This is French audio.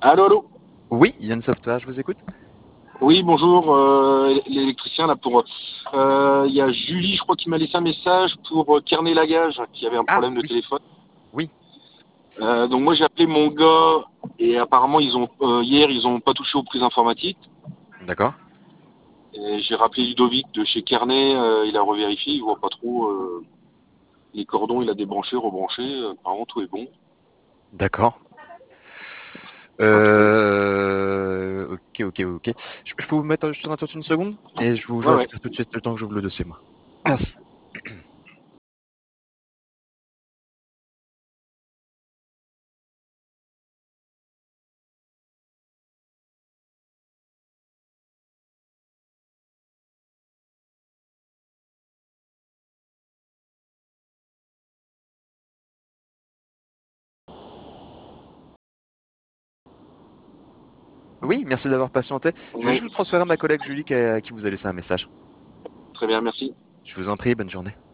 Allô, allô? Oui, Yann Software, je vous écoute. Oui, bonjour, l'électricien là pour. Il y a Julie, je crois, qui m'a laissé un message pour Kernay-Lagage, qui avait un Ah problème de oui, téléphone. oui, Donc moi j'ai appelé mon gars et apparemment hier ils ont pas touché aux prises informatiques. d'accord. Et j'ai rappelé Ludovic de chez Kernay, il a revérifié, il voit pas trop les cordons, il a débranché, rebranché, apparemment tout est bon. D'accord. Enfin, je peux. Ok. Je peux vous mettre juste en attente une seconde et je vous Ouais, ouais. assure tout de suite le temps que j'ouvre le dossier, moi. Merci. Oui, merci d'avoir patienté. Je vais Ouais, juste vous transférer à ma collègue Julie qui vous a laissé un message. très bien, merci. Je vous en prie, bonne journée.